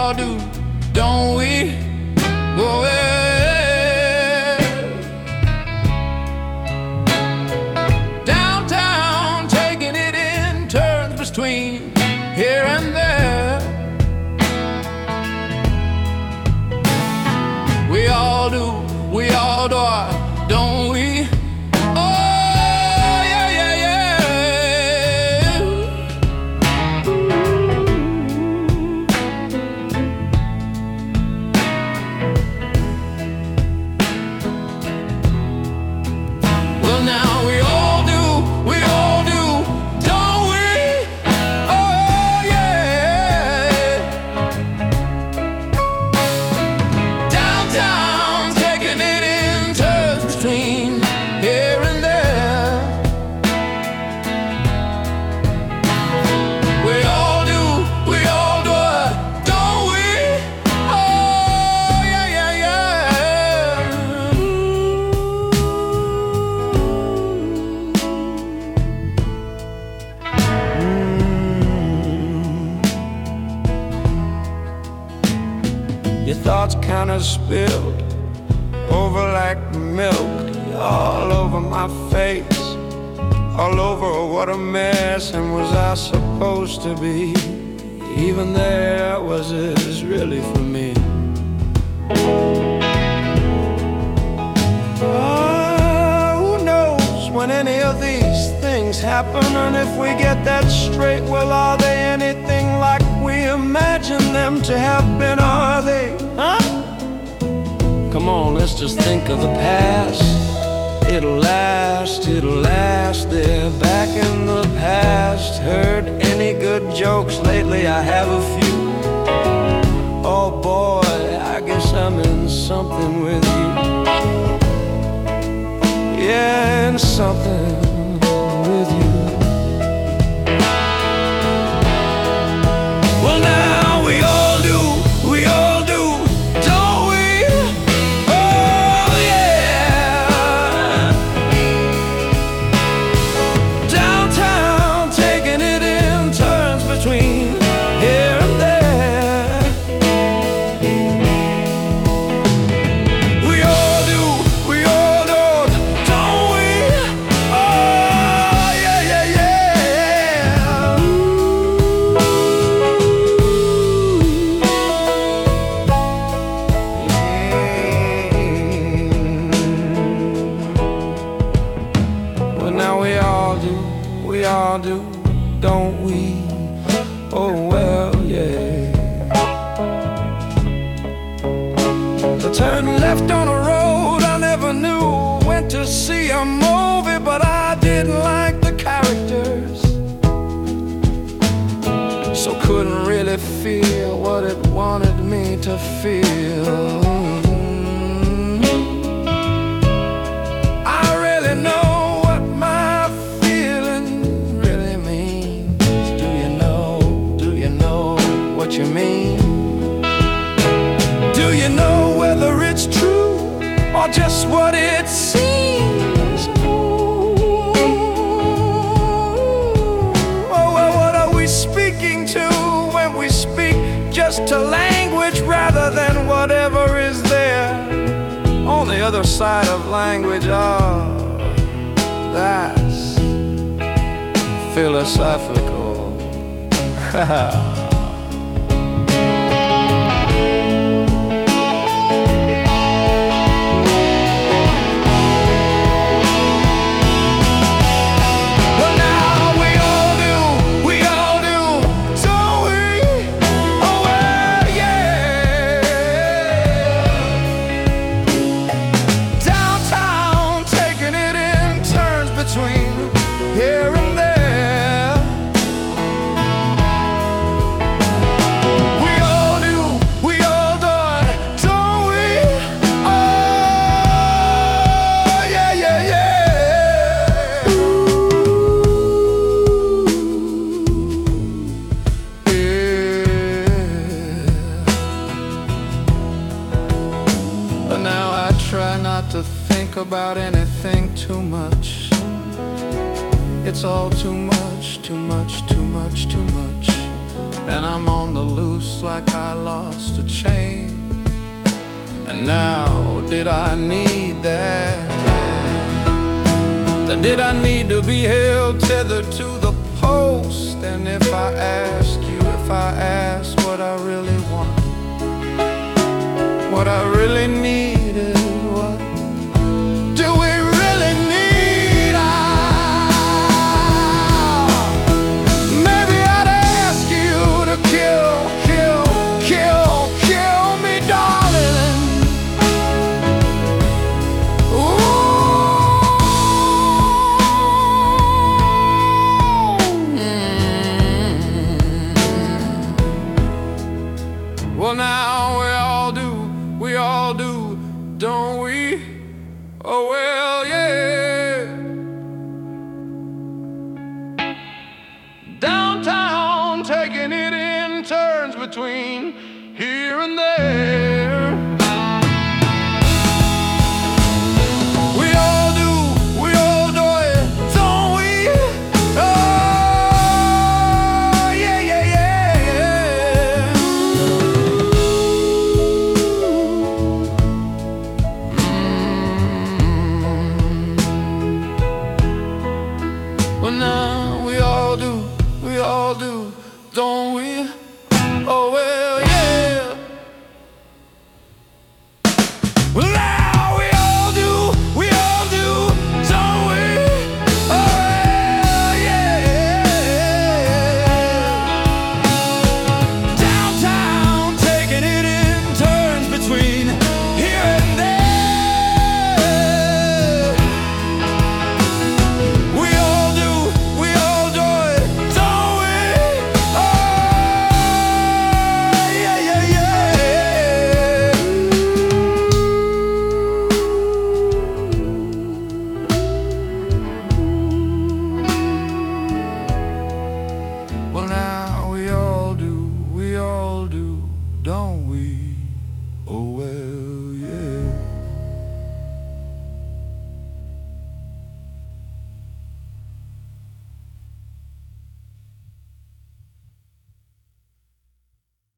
all do, don't we? Oh, yeah. Downtown, taking it in turns between here and there. We all do, we all do, don't we? Your thoughts kinda spilled over like milk, all over my face, all over. What a mess, and was I supposed to be even there? Was this really for me? Who knows when any of these things happen? And if we get that straight, well, are they anything like we imagine them to have been? Are they? Huh? Come on, let's just think of the past. It'll last there. Back in the past, heard any good jokes lately? I have a few. Oh boy, I guess I'm in something with you. Yeah, in something with you. Well, now we all do, don't we? Oh, yeah. Downtown, taking it in turns between here and there. We all do, don't we? Oh, yeah, yeah, yeah. Well, now we all do, don't we? Oh, well, yeah. To turn left on a road I never knew. Went to see a movie, but I didn't like the characters, so couldn't really feel what it wanted me to feel. I really know what my feeling really means. Do you know what you mean? Do you know whether it's true or just what it seems? Oh, well, what are we speaking to when we speak just to language rather than whatever is there on the other side of language? Oh, that's philosophical. Here and there, we all do, don't we? Oh, yeah, yeah, yeah. Yeah. But now I try not to think about anything too much. It's all too much, too much, too much, too much. and I'm on the loose like I lost a chain. And now, did I need that? Then did I need to be held tethered to the post? And if I ask you, if I ask what I really want, what I really need is what do we really need? Maybe I'd ask you to kill me, darling. Well, now we all do, don't we? Oh, well, yeah. Downtown, taking it in turns between here and there. We all do it, don't we? Oh, yeah, yeah, yeah, yeah. Well, now we all do, don't we? Oh, well, yeah. Well, now we all do, don't we? Oh, well, yeah. Downtown, taking it in turns between here and there. We all do it, don't we? Oh, yeah, yeah, yeah. Well, now we all do, don't we? Oh, well, yeah.